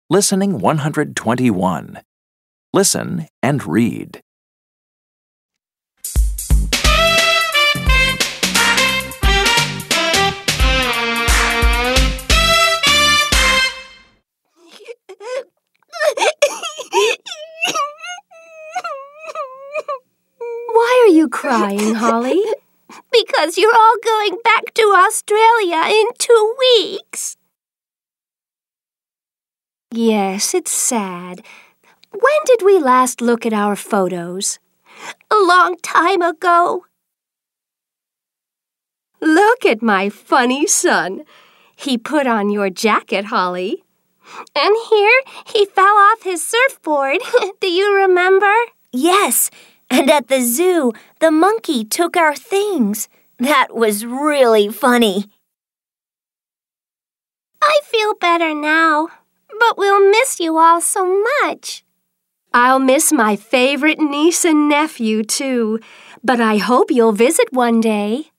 Listening 121. Listen and read. Why are you crying, Holly? Because you're all going back to Australia in 2 weeks. Yes, it's sad. When did we last look at our photos? A long time ago. Look at my funny son. He put on your jacket, Holly. And here he fell off his surfboard. Do you remember? Yes, and at the zoo, the monkey took our things. That was really funny. I feel better now, but we'll miss you all so much. I'll miss my favorite niece and nephew, too, but I hope you'll visit one day.